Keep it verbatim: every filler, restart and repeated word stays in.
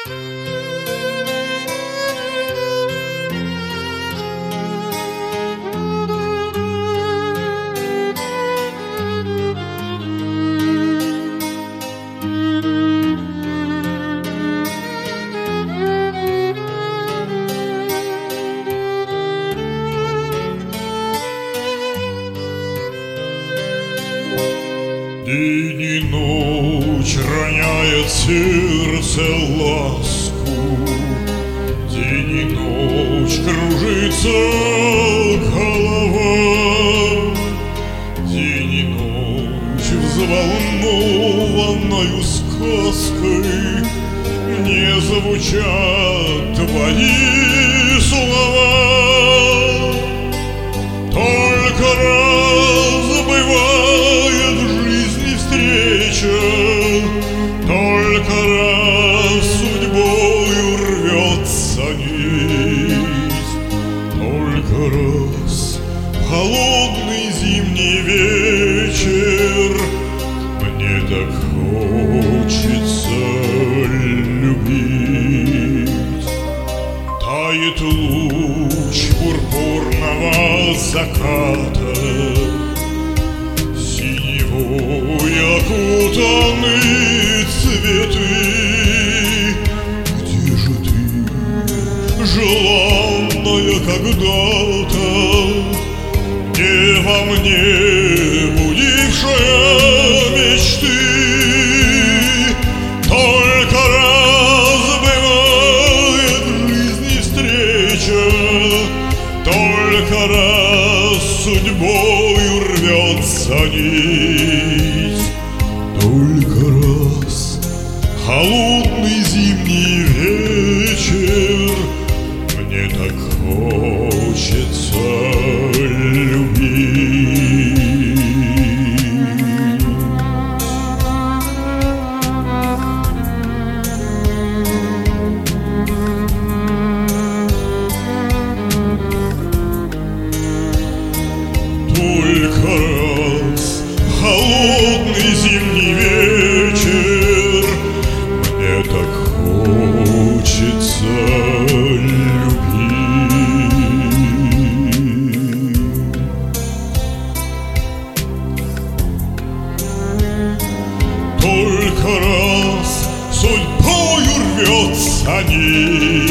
День и ночь роняет сердце ласку, день и ночь кружится голова, день и ночь взволнованною сказкой мне звучат твои слова. Только раз бывает в жизни встреча, только раз судьбою рвется нить, только раз холодный зимний вечер мне так хочется любить. Тает луч пурпурного заката, синевой окутаны цветы. Где же ты, желанная когда-то, где во мне будившая мечты? Только раз бывает в жизни встреча, только раз судьбою рвется нить, только раз холодный зимний вечер мне так хочется любить. Только раз холодный зимний вечер мне так хочется любить. Только раз судьбою рвется нить,